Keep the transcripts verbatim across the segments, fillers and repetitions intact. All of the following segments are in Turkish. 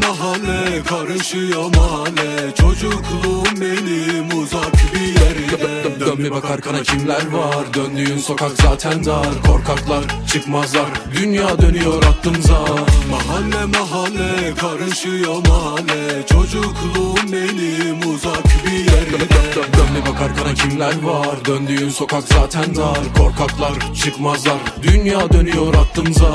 mahalle karışıyor mahalle. Çocukluğum benim uzak bir yerde. Dön bir bak arkana kimler var. Döndüğün sokak zaten dar. Korkaklar çıkmazlar. Dünya dönüyor aklımıza. Mahalle mahalle karışıyor mahalle. Çocukluğum benim uzak bir yerde. Dön bir bak arkana kimler var. Döndüğün sokak zaten dar. Korkaklar çıkmazlar. Dünya dönüyor aklımıza.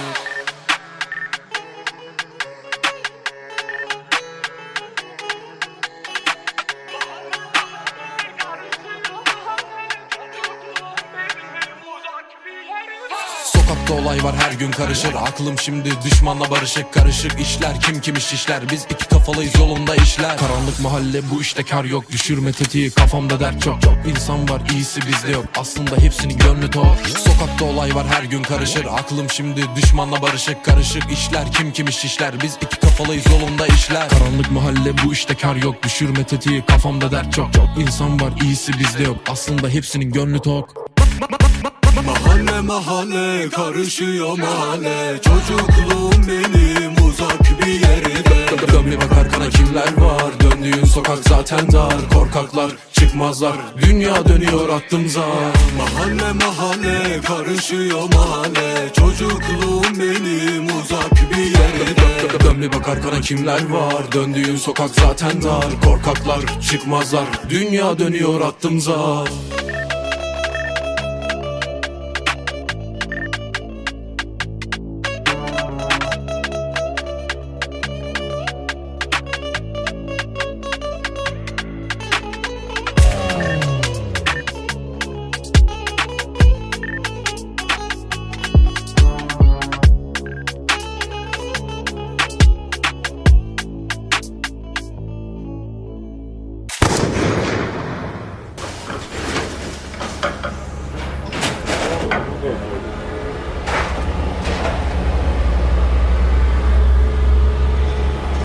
Sokakta olay var, her gün karışır. Aklım şimdi düşmanla barışık. Karışık işler, kim kim iş işler. Biz iki kafalıyız, yolunda işler. Karanlık mahalle, bu işte kar yok. Düşürme tetiği, kafamda dert çok. Çok insan var, iyisi bizde yok. Aslında hepsinin gönlü tok. Sokakta olay var, her gün karışır. Aklım şimdi düşmanla barışık. Karışık işler, kim kim iş işler. Biz iki kafalıyız, yolunda işler. Karanlık mahalle, bu işte kar yok. Düşürme tetiği, kafamda dert çok. Çok insan var, iyisi bizde yok. Aslında hepsinin gönlü tok. Mahalle mahalle karışıyor mahalle. Çocukluğum benim uzak bir yerde. Dön bir bak arkana kimler var. Döndüğün sokak zaten dar. Korkaklar çıkmazlar. Dünya dönüyor aklımıza. Mahalle mahalle karışıyor mahalle. Çocukluğum benim uzak bir yerde. Dön bir bak arkana kimler var. Döndüğün sokak zaten dar. Korkaklar çıkmazlar. Dünya dönüyor aklımıza.